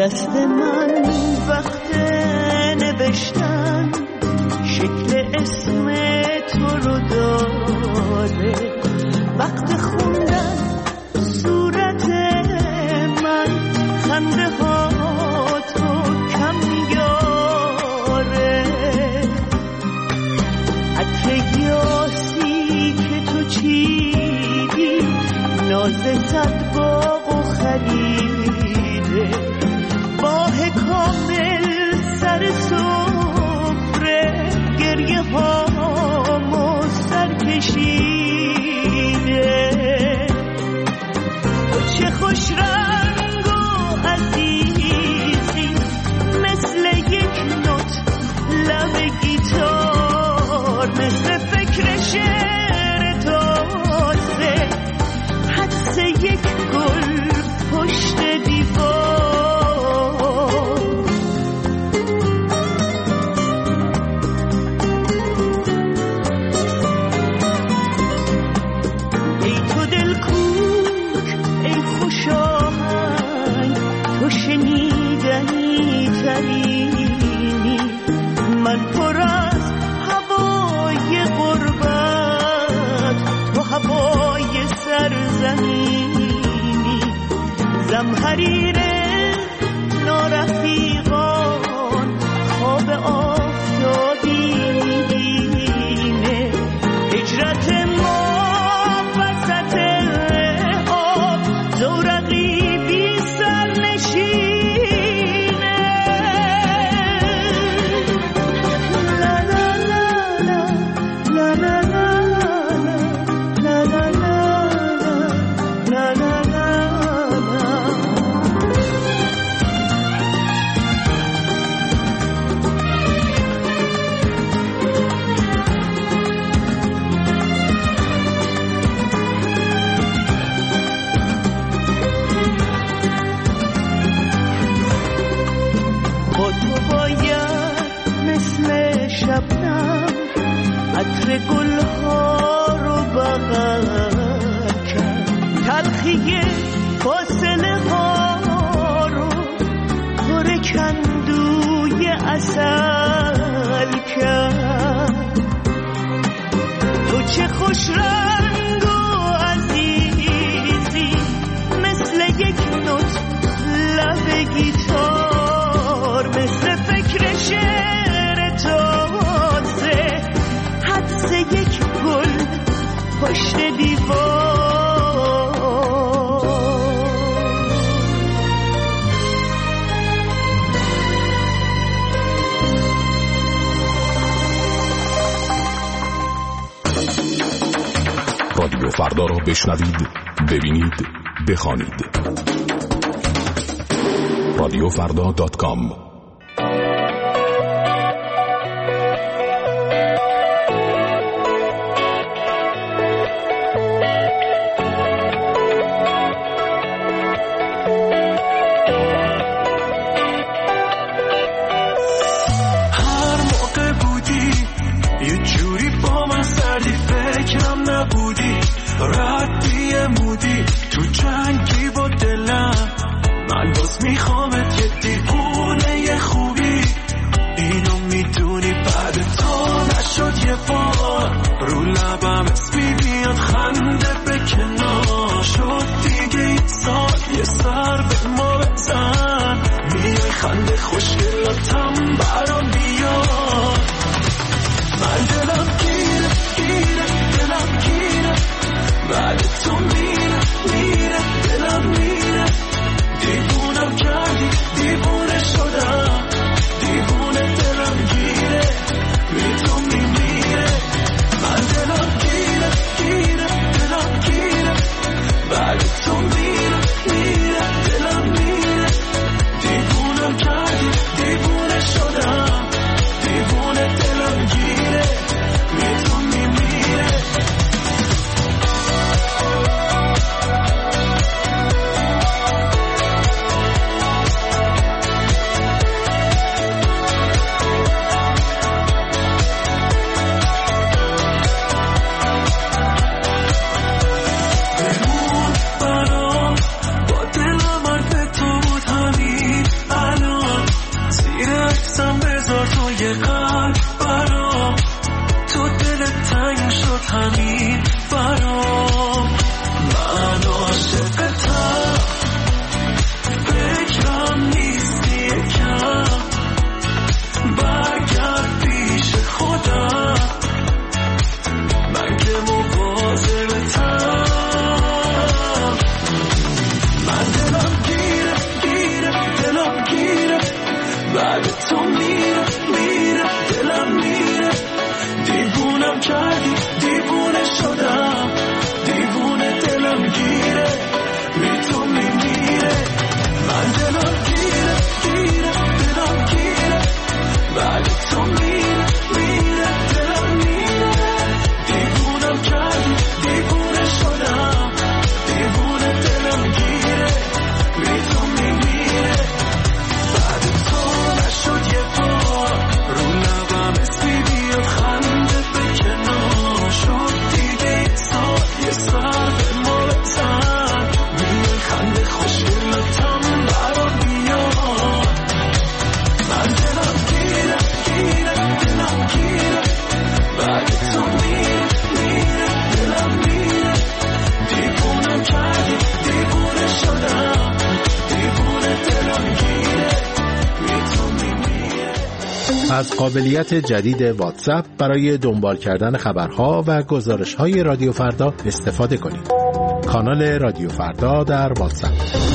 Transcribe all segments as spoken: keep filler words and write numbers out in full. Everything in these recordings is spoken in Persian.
دست من وقت نوشتن شکل اسم تو رو داره، وقت خوندن صورت من خنده ها تو کم میاره، عطر یاسی که تو چیدی ناز صد باغ و خریده، ماه کامل سر سفره گریه هامو سر کشیده، تو چه خوش رنگ و عزیزی مثل یک نوت لب گیتار، مثل فکر شعر تازه حدس یک گل پشت دیوار. ای تو دل کوک ای خوش آهنگ، تو شنیدنی ترینی، من پر از هوای غربت تو هوای سرزمینی، زمحریر نارفیقان خواب آفتابینه، هجرت ما وسط آب زورقی بی سر نشینه، لا لا لا لا لا لا لا لا لا لا لا. با تو باید مثل شبنم عطر گلها رو بغل کرد، تلخی فاصله ها رو پر کندوی عسل کرد، تو چه خوش رنگ و عزیزی مثل یک نوت لب گیتار، مثل فکر شعر تازه حدس یک گل پشت دیوار. رادیو فردا را بشنوید، ببینید، بخوانید. رادیو فردا دات کام. هر موقع بودی یه جوری با من سردی، فکرم نبودی ردی مودی، تو جنگی با دلم من باز میخوامت، یه دیوونه از قابلیت جدید واتساپ برای دنبال کردن خبرها و گزارش‌های رادیو فردا استفاده کنید. کانال رادیو فردا در واتساپ.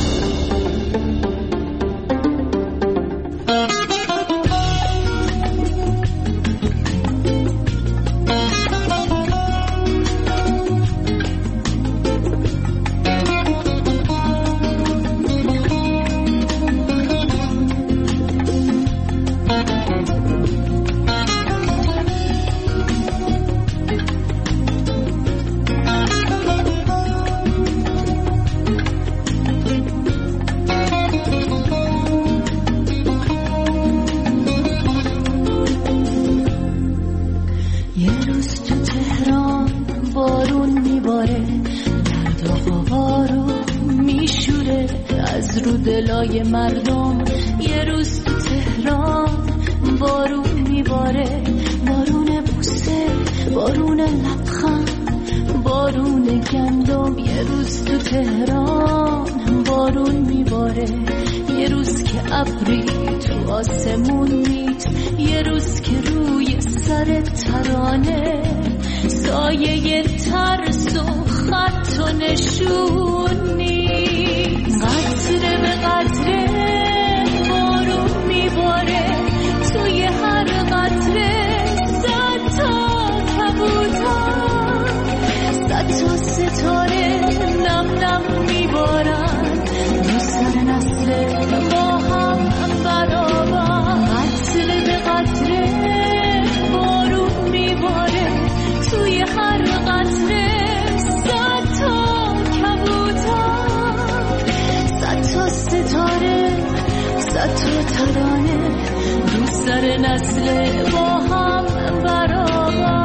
دلای مردم یه روز تو تهران بارون میباره، بارون بوسه، بارون لبخند، بارون گندم. یه روز تو تهران بارون میباره، یه روز که ابری تو آسمون نیست، یه روز که روی سر ترانه سایه ترس و خط و نشون نیست. قطره به قطره بارون میباره، توی هر قطره صد تا کبوتر، صد تا ستاره نم نم میبارن رو سر نسل ما هم برابر. قطره به قطره بارون میباره، توی هر قطره صد تا کبوتر، صد تا ستاره، صد تا ترانه رو سر نسل با هم برابر.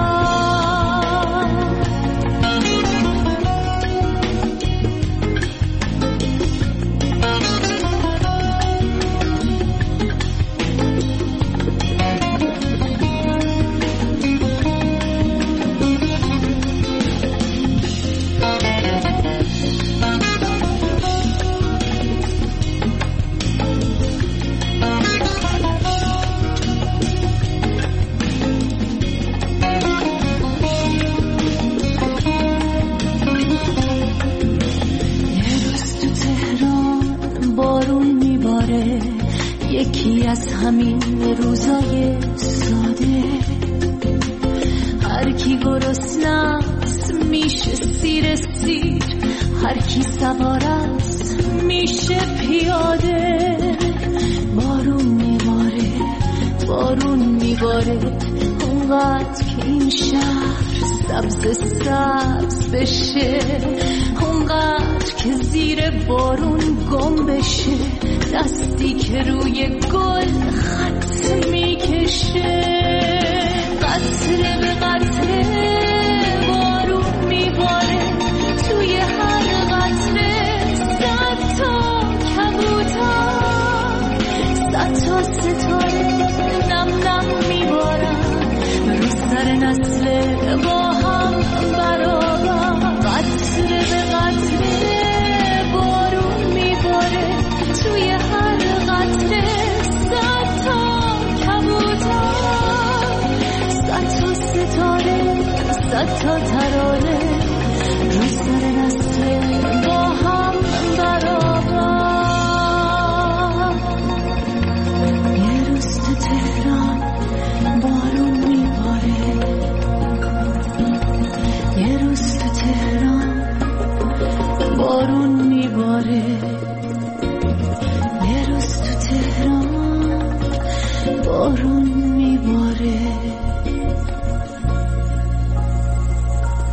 یکی از همین روزای ساده، هر کی گرسنه‌ست میشه سیر سیر، هر کی سوار است میشه پیاده. بارون میباره، بارون میباره، اونقدر که این شهر سبز سبز بشه، اونقدر که زیر بارون گم بشه، دستی که روی گل خط میکشه. قطره به قطره بارون میباره، توی هر قطره صد تا کبوتر، صد تا ستاره نم نم میبارن رو سر نسل با هم برابر. قطره به قطره بارون میباره، توی هر قطره صد تا کبوتر، صد تا ستاره، صد تا ترانه رو سر نسل با هم برابر. یه روز تو تهران بارون میباره، یه روز تو تهران بارون میباره، یه روز تو تهران بارون میباره.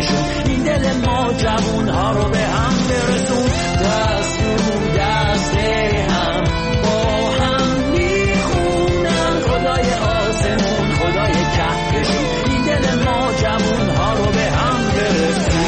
کهکشون. این دل ما جوون ها رو به هم برسون. دست رو دست هم با هم میخونن خدای آسمون خدای کهکشون. این دل ما جوون ها رو به هم برسون.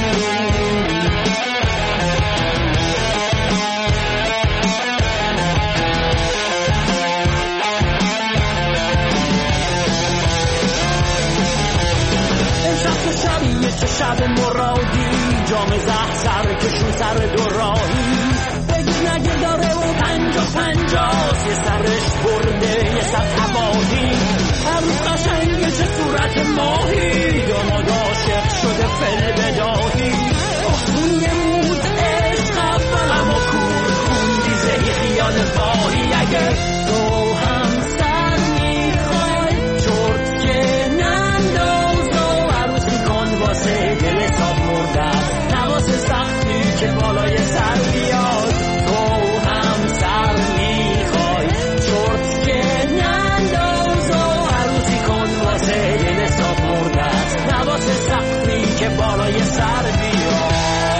چه شب مرادی جام زهر سر کشون سر دو راهی. بگی نگه داره و پنجا پنجاست، یه سرش برده یه سر تباهی. هر روز قشنگه چه صورت ماهی، داماد عاشق شده فل بداهی. آخون نمود عشق اولم و کور خوندی زهی خیال باهی. اگه تو هم سر میخوای چرت که ننداز و عروسی کن واسه دل حساب مرده است. نواس سختی که بالای سر بیاد. تو هم سر میخوای چرت که ننداز و عروسی کن واسه دل حساب مرده است. نواس سختی که بالای سر بیاد.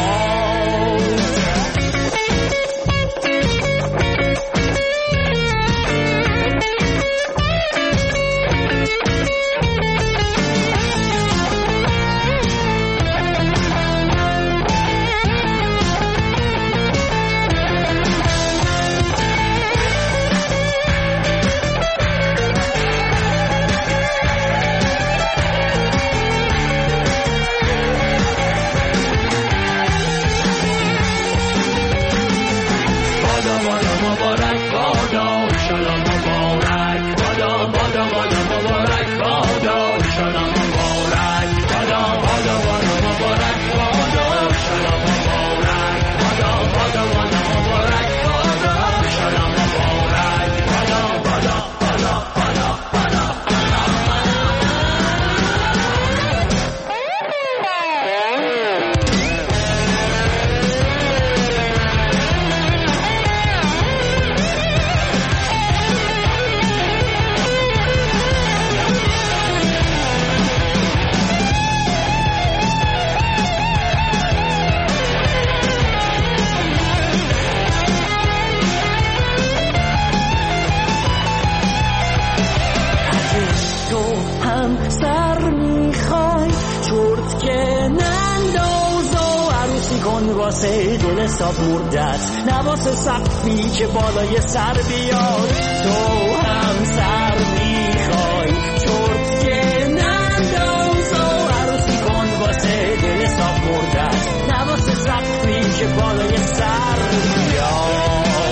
واسه دل حساب مرده است. نواس سقفی که بالای سر بیاد. تو هم سر میخوای چرت که ننداز و عروسی کن واسه دل حساب مرده است. نواس سقفی که بالای سر بیاد.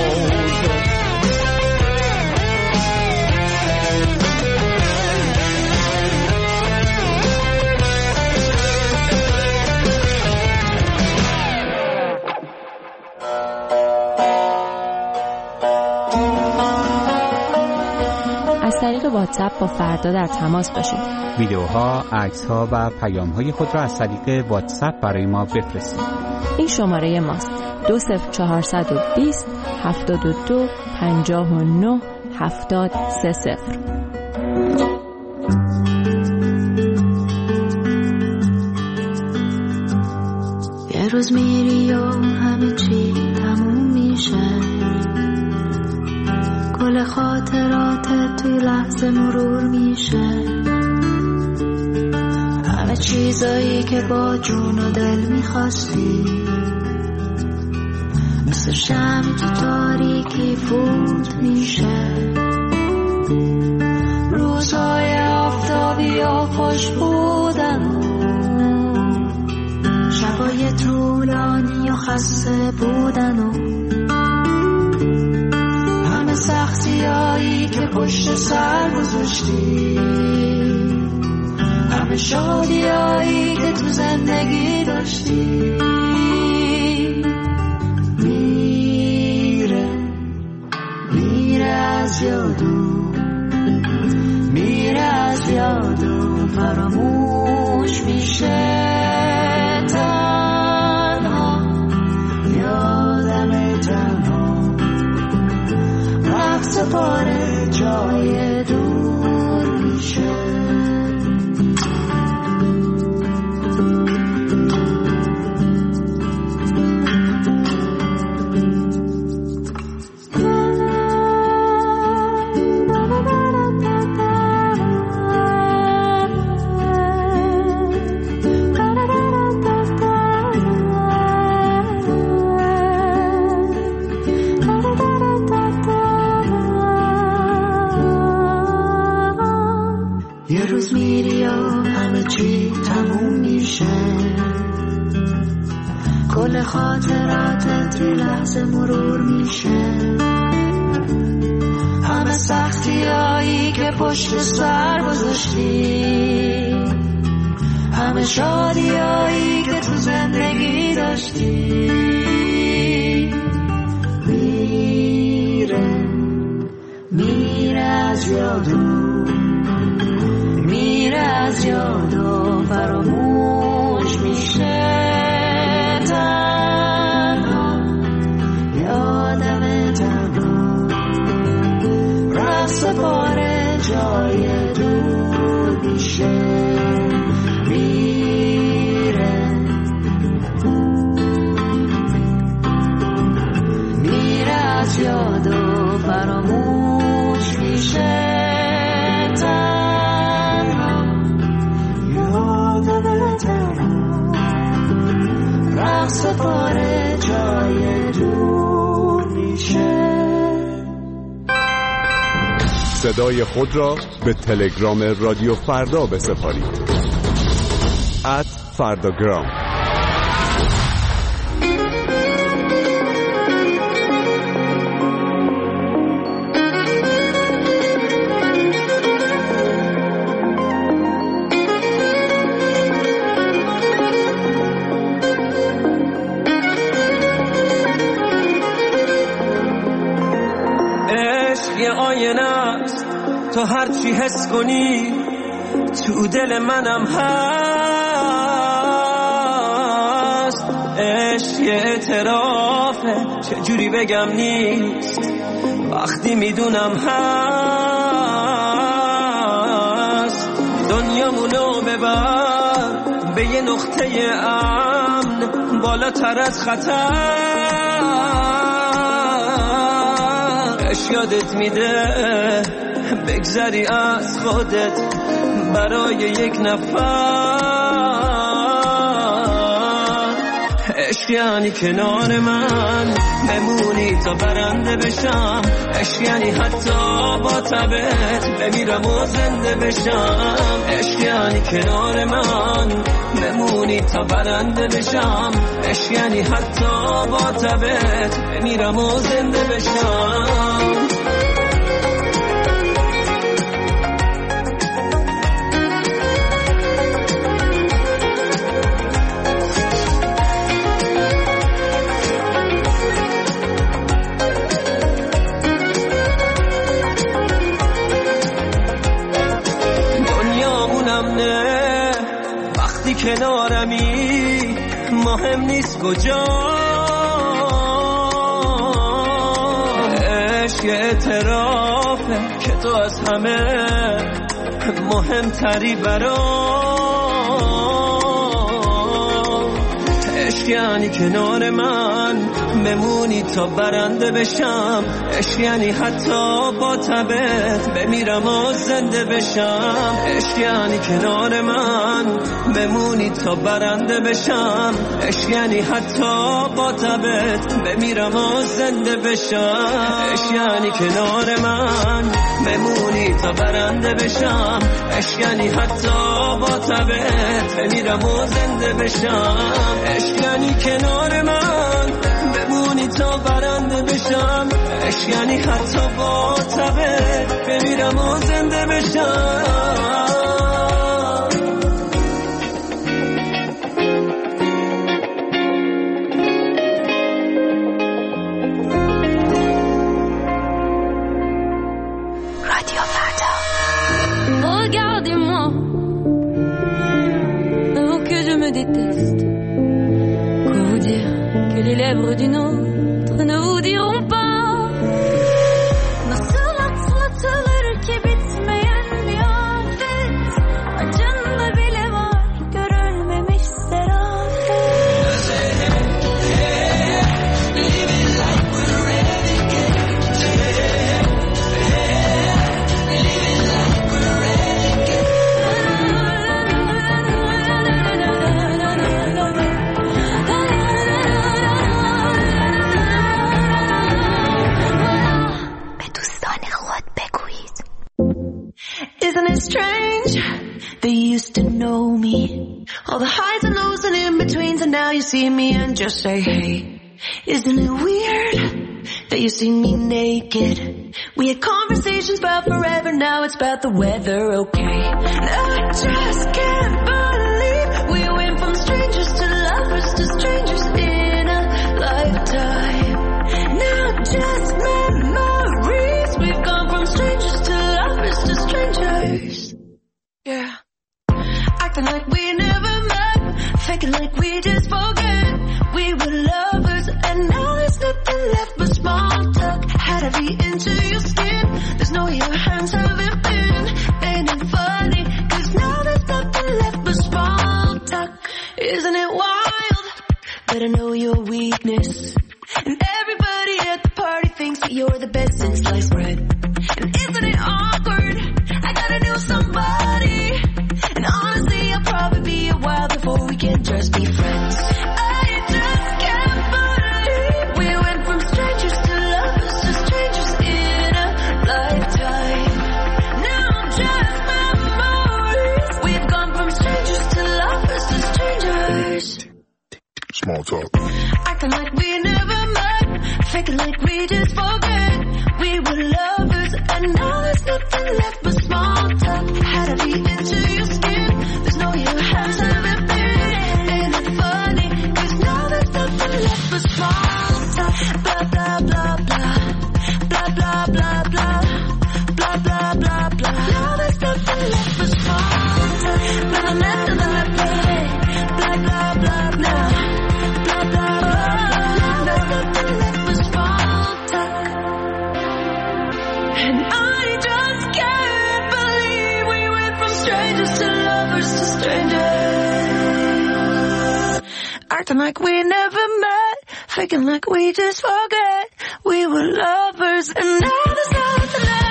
از طریق واتساپ با فردا در تماس باشید. ویدیوها، عکس‌ها و پیام‌های خود را از طریق واتساپ برای ما بفرستید. این شماره ماست: دو صفر چهارصد و بیست هفتاد و دو پنجاه و نه هفتاد سه صفر. یه روز میری و همه چی تموم میشه. کل خاطراتت توی لحظه مرور میشه. همه چیزایی که با جون و دل میخواستی مثل شمع تو تاریکی فوت میشه. روزهای آفتابی و خوش بودن و شبای طولانی و خسته بودن و همه سختیایی که پشت سر گذاشتی، همه شادیایی که تو زندگی داشتی. میره میره از یادو، میره از یادو، فراموش میشه. تنها یادم تنها رقص پاره جای دور میشه. خاطراتت یه لحظه مرور میشه، همه سختی هایی که پشت سر گذاشتی، همه شادی هایی که تو زندگی داشتی، میره میره از یادو، میره از یادو، فراموش میشه، تنها یادم تنها، رقص پاره جای دور میشه، میره میره از یادو، فراموش میشه، تنها یادم تنها، رقص پاره جای دور میشه. صدای خود را به تلگرام رادیو فردا بسپارید. ات فرداگرام. تو هر چی حس کنی تو دل منم هست، عشق یه اعترافه چجوری بگم نیست، وقتی میدونم هست، دنیامونو ببر به یه نقطه امن بالاتر از خطر، عشق یادت میده بگذری از خودت برای یک نفر، عشق یعنی کنار من بمونی تا برنده بشم، عشق یعنی حتی با تبت بمیرم و زنده بشم، عشق یعنی کنار من بمونی تا برنده بشم، عشق یعنی حتی با تبت بمیرم و زنده بشم. کنارمی مهم نیست کجا، عشق اعترافه که تو از همه مهمتری برام، عشق یعنی کنار من بمونی تا برنده بشم، عشق یعنی حتی با تبت بمیرم و زنده بشم، عشق یعنی کنار من بمونی تا برنده بشم، عشق یعنی حتی با تبت بمیرم و زنده بشم، عشق یعنی کنار من بمونی تا برنده بشم، عشق یعنی حتی با تبت بمیرم و زنده بشم، عشق یعنی کنار من بمونی تا برنده بشم، عشق یعنی حتی با تبت بمیرم و زنده بشم. Regardez-moi, avant que je me déteste. Quoi vous dire que les lèvres d'une autre ne vous diront pas? Nasıl atlatılır ki bitmeyen bir afet, acında bile var görülmemiş serafet. Living like we're renegades, living like we're renegades. به دوستان خود بگویید. Isn't it strange? They used to know me. All the highs and lows and in-betweens and now you see me and just say hey. Isn't it weird that you see me naked? We had conversations about forever, now it's about the weather, okay? And I just can't believe we went from strangers to lovers to strangers in a lifetime. Now just memories, we've gone from strangers to lovers to strangers. Yeah. Acting like we never met, faking like we just forget. We were lovers and now there's nothing left but small talk. Had to be into your skin, there's no way your hands haven't been. Ain't it funny, cause now there's nothing left but small talk. Isn't it wild that I know your weakness? And everybody at the party thinks that you're the best since sliced bread. And isn't it awkward, I gotta know somebody. And honestly I'll probably be a while before we can just be friends. I just can't believe we went from strangers to lovers to strangers in a lifetime. Now just memories, we've gone from strangers to lovers to strangers. Small talk. Acting like we never met, faking like we just forget. We were lovers and now there's nothing left but small talk. Had to be into your skin, there's no your hands haven't been. Ain't it funny, cause now there's nothing left but small talk. Blah blah blah blah, blah blah blah blah, blah blah blah blah. Now there's nothing left but small talk. Blah blah blah blah, blah blah blah blah. And I just can't believe we went from strangers to lovers to strangers. Acting like we never met, faking like we just forget. We were lovers and now there's nothing left.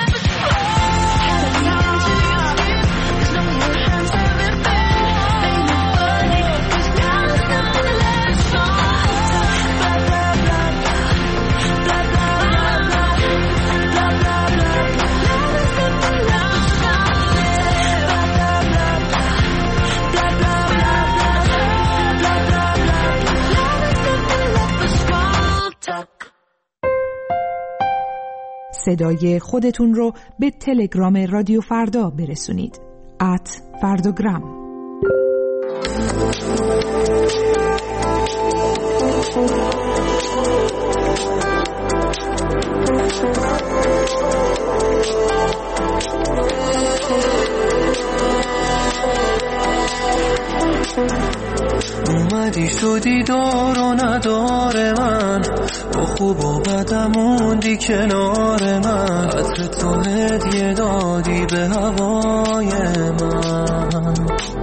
صدای خودتون رو به تلگرام رادیو فردا برسونید. ات فرداگرام. اومدی شدی دار و نداره من، با خوب و بدم موندی کنار من. عطر تو هدیه دادی به هوای من،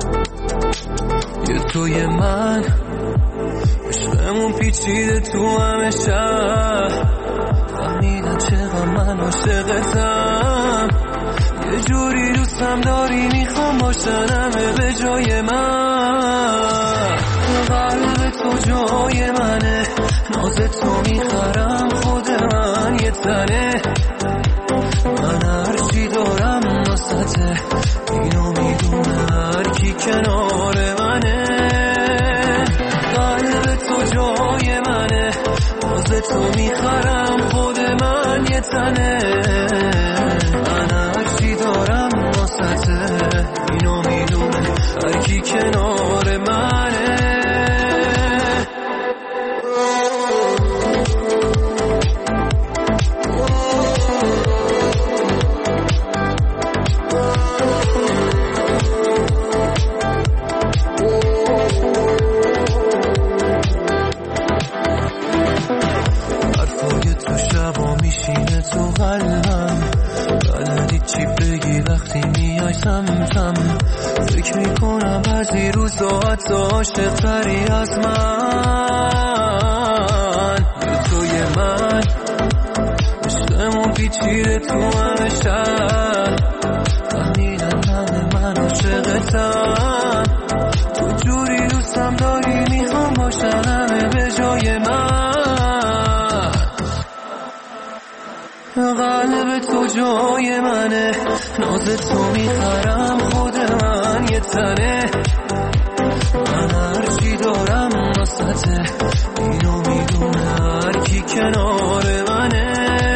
یه توی من عشقمون پیچیده تو همه شهر. فهمیدم چقدر من عاشقتم، یه جوری دوستم داری میخوام باشن همه به جای من. قلب تو جای منه، ناز تو میخرم خود من یه تنه. من هرچی دارم واسطه، اینو میدونه هر کی کنار منه. قلب تو جای منه، ناز تو میخرم خود من یه تنه. من هرچی دارم واسطه، اینو میدونه هر کی کنار منه. تو قلبم بلدی چی بگی وقتی میای سمتم. فکر میکنم بعضی روزا حتی عاشق تری از من. یه توی من عشقمون پیچیده تو همه شهر. فهمیدن همه من عاشقتم، تو جوری دوستم داری میخوام باشن همه به جای من. قلب تو جای منه، ناز تو میخرم خود من یه تنه. من هرچی دارم واسه کنار منه،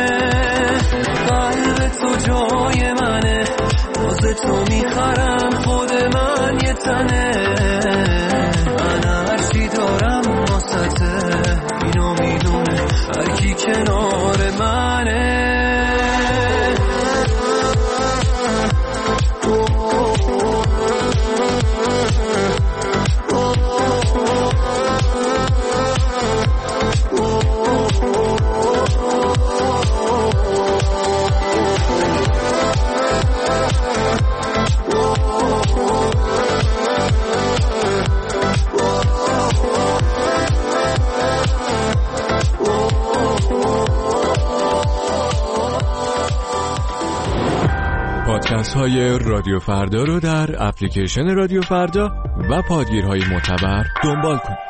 قلب تو جای منه، واسه تو میخرم خود من یه تنه، من هرچی دارم واسته اینو میدونه هر کی کنار منه. پادکست های رادیو فردا رو در اپلیکیشن رادیو فردا و پادگیرهای معتبر دنبال کنید.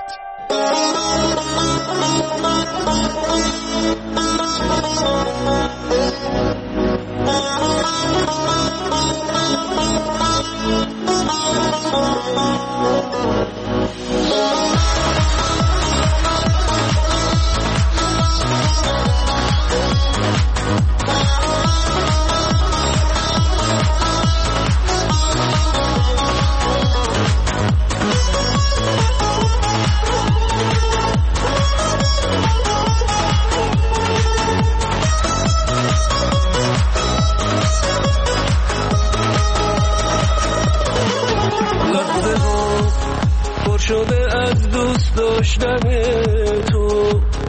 شده از دوست داشتن تو،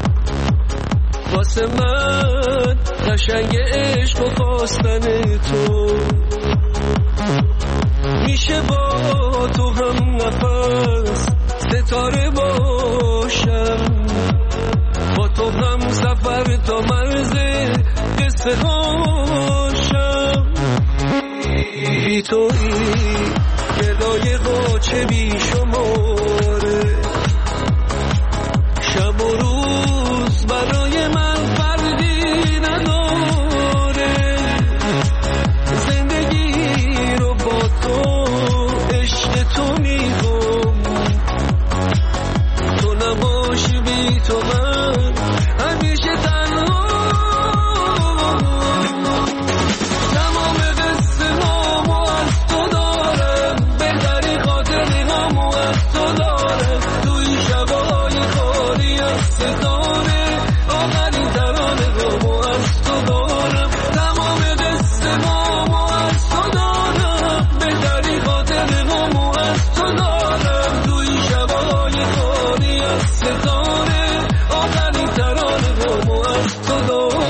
واسه من قشنگ عشق و خواستن تو، میشه با تو هم نفس ستاره باشم، با تو هم سفر تا مرز قصه هاشم، بی تویی گدای قاچه بی شماره، شب و روز برای من فردی نداره، زندگی رو با تو عشق تو میخوام، تو نباشی بی تو من همیشه تنها، تمام قصه هامو از تو دارم، بهتری خاطری هامو از تو دارم، توی شبای خالی از ستاره آخرین ترانه هامو از تو دارم، تمام قصه هامو از تو دارم، بهتری خاطری هامو از تو دارم، توی شبای خالی از ستاره آخرین ترانه هامو از تو دارم.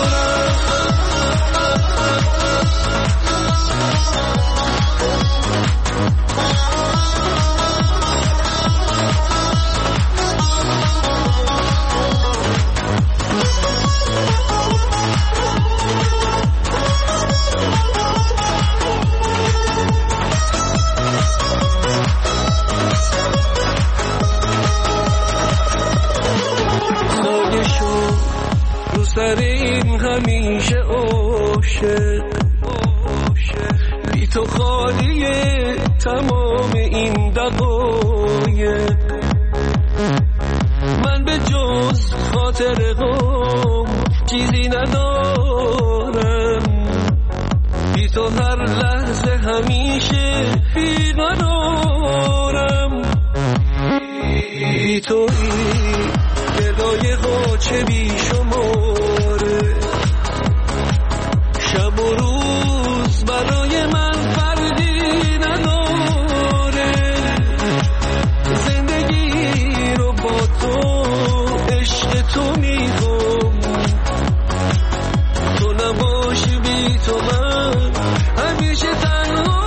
سایه شو رو سر این همیشه عاشق، بی تو خالیه تمام این دقایق، من به جز خاطر غم چیزی ندارم، بی تو هر لحظه همیشه بیقرارم، بی تویی گدای قاچه بی شماره، شب و روز برای من فردی نداره، زندگی رو با تو عشق تو میخوام، تو نباشی بی تو من همیشه تنها،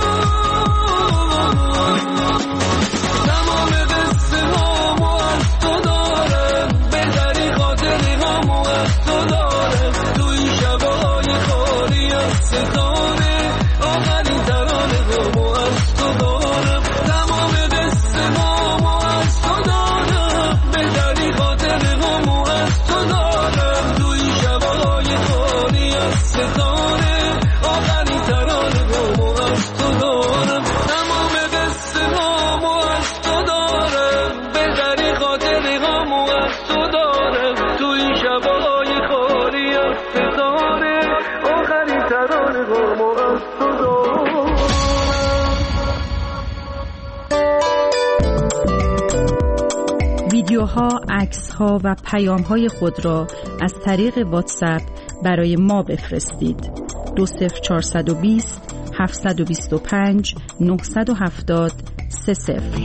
تمام قصه هامو از تو دارم، بهتری خاطری هامو از تو دارم، توی شبای خالی از ستاره آخرین ترانه هامو از تو دارم، تمام قصه هامو از تو دارم، بهتری خاطری هامو از تو دارم. نگران غم و از تو دارم. ویدیوها، عکس‌ها و پیام‌های خود را از طریق واتساپ برای ما بفرستید. دو صفر چهارصد و بیست هفتصد و بیست و پنج نهصد و هفتاد سه صفر.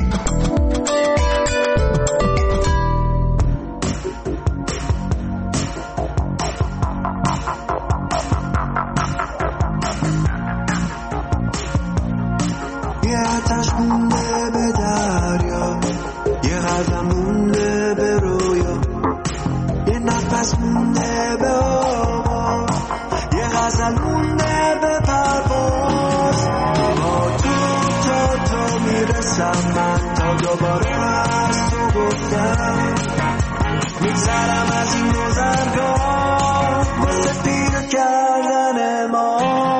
یه آتش مونده به دریا، یه غزل مونده به رویا، یه نفس مونده به آواز، یه غزل مونده به پرواز. با تو تا تو میرسم من، تا دوباره از تو گفتم میگذرم از این گذرگاه واسه پیر کردن ما.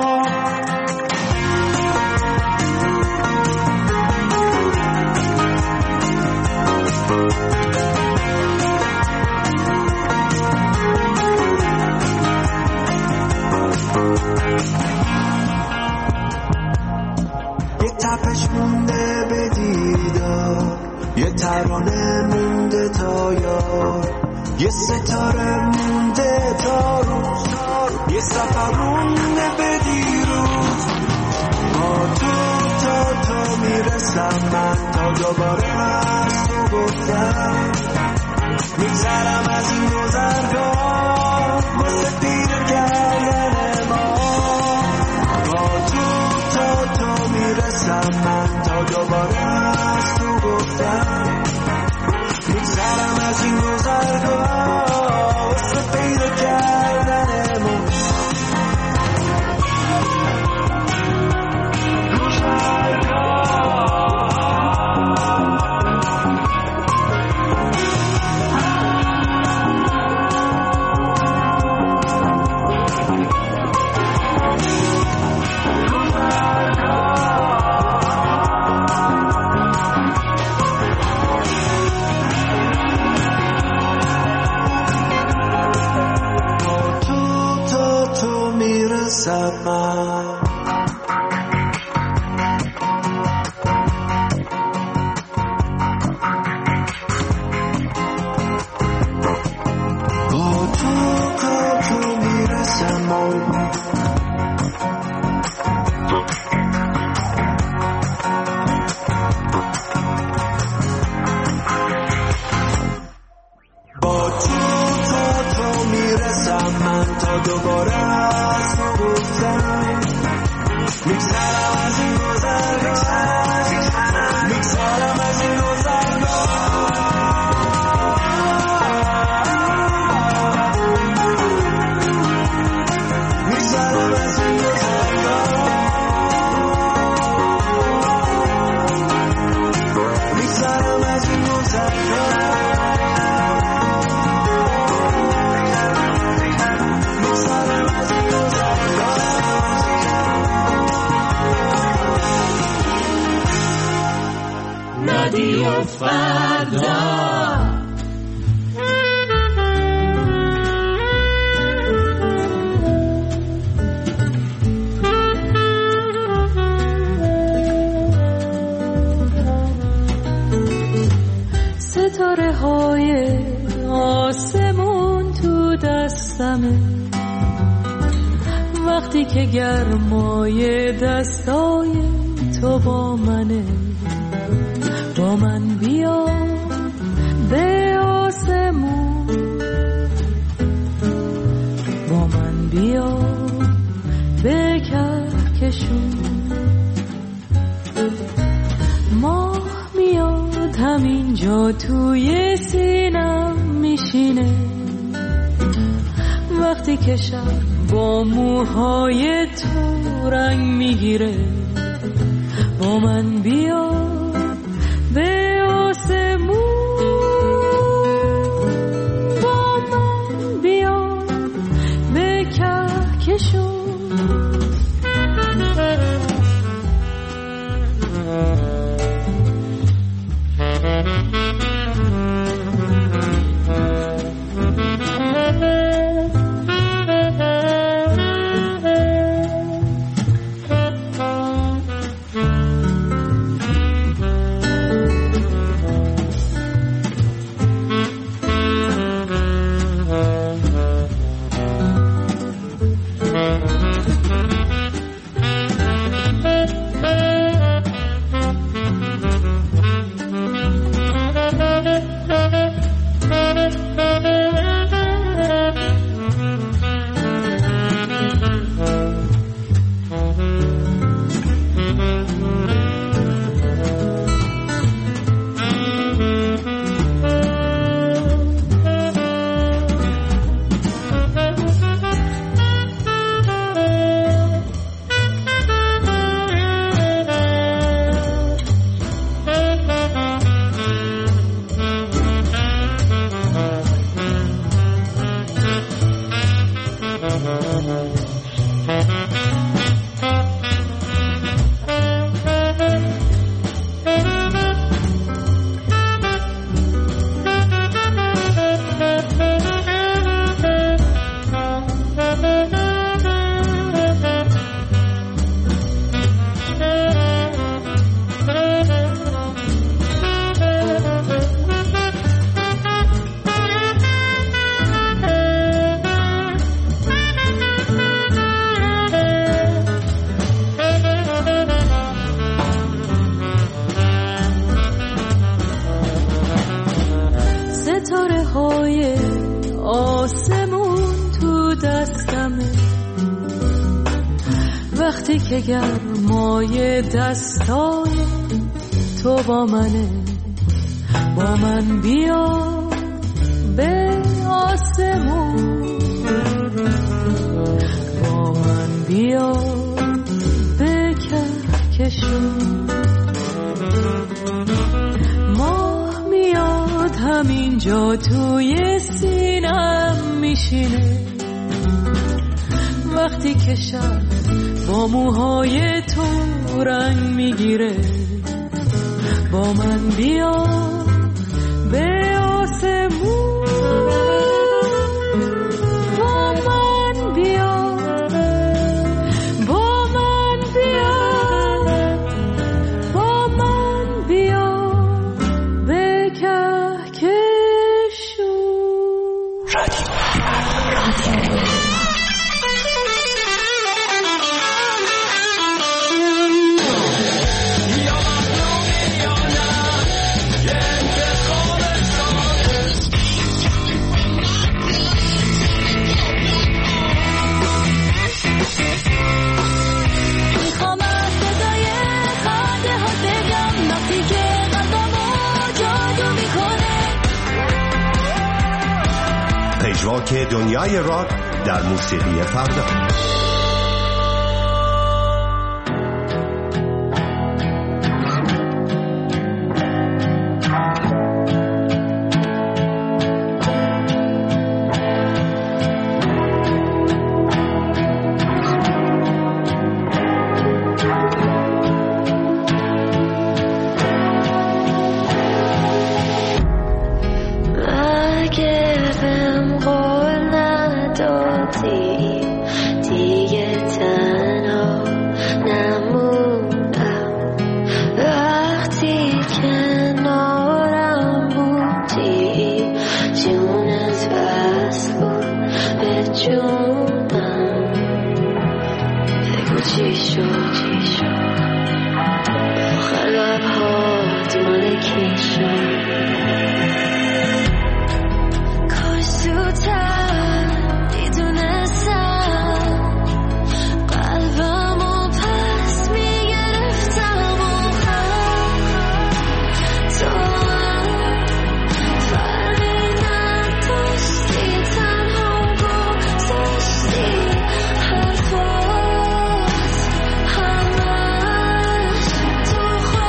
یه تپش مونده به دیدار، یه ترانه مونده تا یار، یه ستاره مونده تا روز، یه سفر مونده به دیروز. با تو تا تو میرسم من، تا دوباره از تو گفتم میگذرم از این گذرگاه واسه پیر کردن ما. با تو تا تو میرسم من، تا دوباره از تو گفتم میگذرم از این گذرگاه واسه پیر کردن ما. رادیو فردا. ستاره های آسمون تو دستمه، وقتی که گرمای دستای تو با منه. با من بیا به آسمون، با من بیا به کهکشون. ماه میاد همینجا توی سینم میشینه، وقتی که شب با موهای تو رنگ میگیره. با من بیا به آسمون، با من بیا به کهکشون. وقتی که گرمای دستای تو با منه، با من بیا به آسمون، با من بیا به کهکشون. ماه میاد همینجا توی سینم میشینه، وقتی که شب با موهای تو رنگ میگیره. با من بیا به آسمون، با من بیا، با من بیا، با من بیا به کهکشون. رادیو رادیو پژواک دنیای راک در موسیقی فردا. تو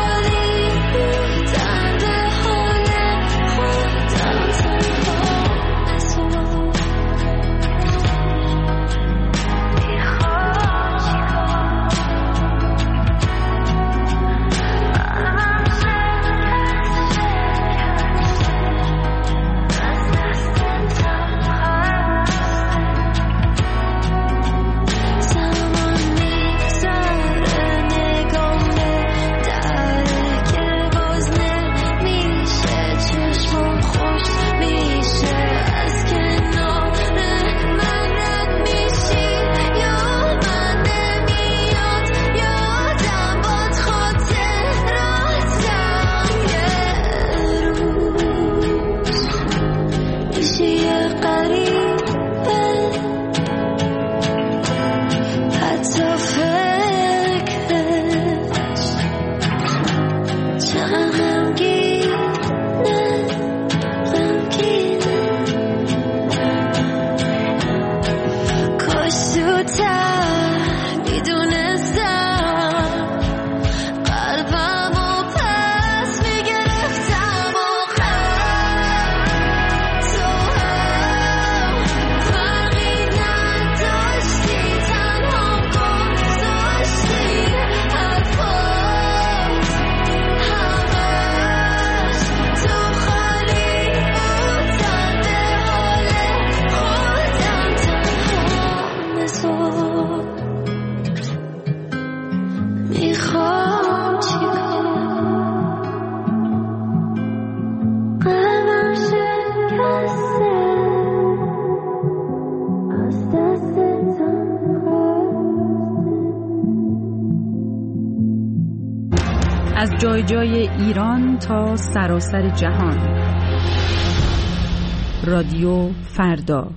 جای جای ایران تا سراسر جهان. رادیو فردا.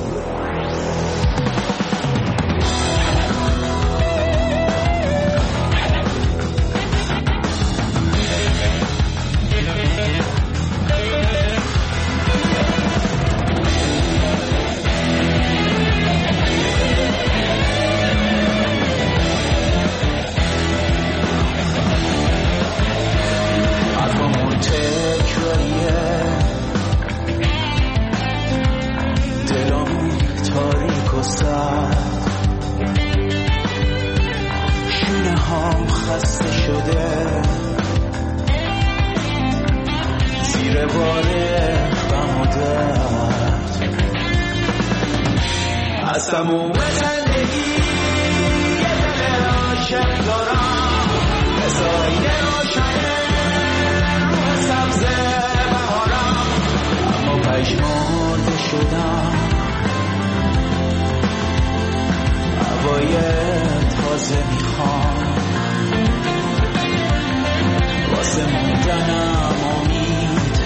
از تموم زندگی یه دل عاشق دارم، بسایی روشنه روح سبز بهارم، اما پشمرده شدم هوای تازه میخوام، واسه موندنم امید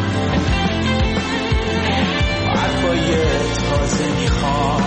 حرفای تازه میخوام.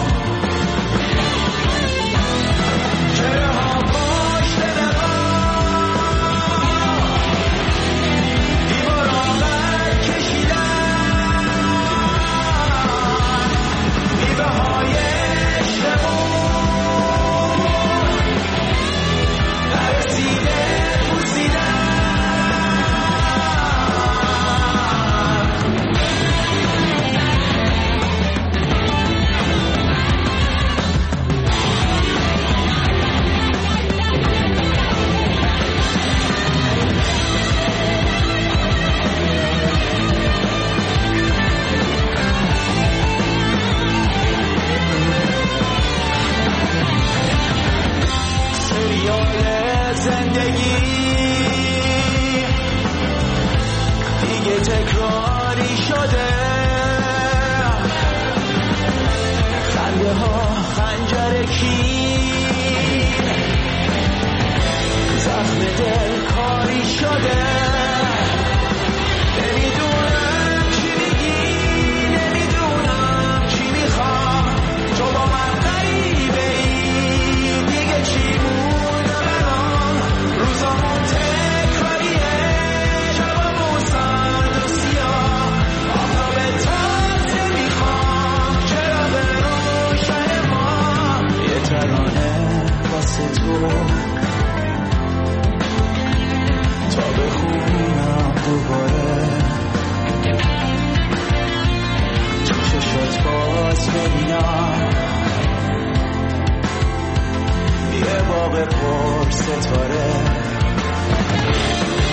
یه باغ پر ستاره